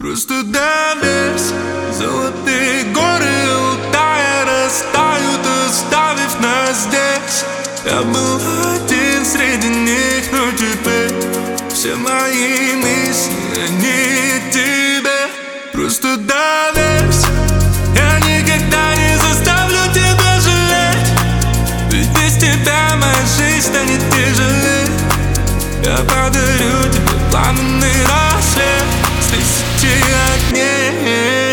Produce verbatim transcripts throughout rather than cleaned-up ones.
Просто доверься. Золотые горы, улетая, растают, оставив нас здесь. Я был один среди них, но теперь все мои мысли, они тебе. Просто доверься. Я никогда не заставлю тебя жалеть, ведь без тебя моя жизнь станет тяжелее. Я подарю тебе пламенный рассвет с тысячи огней.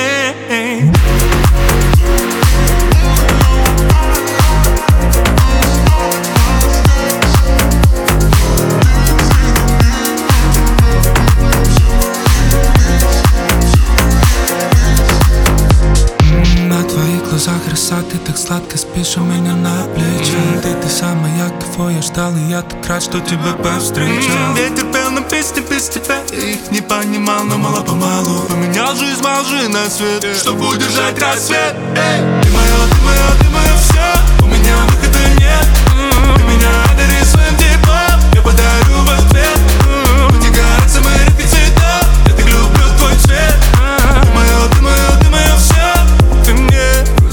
Краса, ты так сладко спишь у меня на плече. Ты, ты самая, кого я ждал, и я так рад, что тебя повстречал. Ветер пел нам песни без тебя, я их не понимал, но мало-помалу поменял жизнь молжи на свет, чтобы удержать рассвет. Эй! Ты моя, ты моя, ты моя все, у меня выхода нет. Ты меня одари своим теплом, я подарю в ответ. Пути горят самые редкие цвета, я так люблю твой цвет. Ты моя, ты моя, ты моя все, ты мне.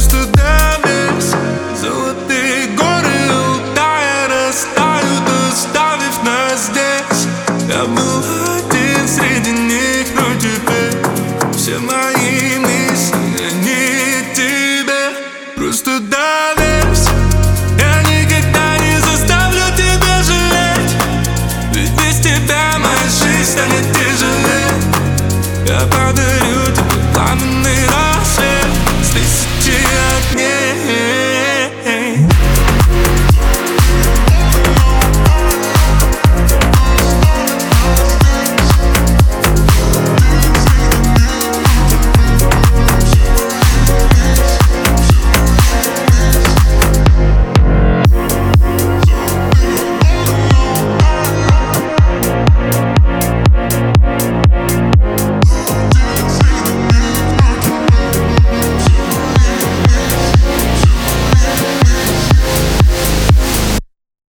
Золотые горы, улетая, растают, оставив нас здесь. Я был один среди них, но теперь все мои мысли, они тебе. Просто доверься. Я никогда не заставлю тебя жалеть, ведь без тебя моя жизнь станет тяжелее. Я подарю тебе пламенный рассвет с тысячи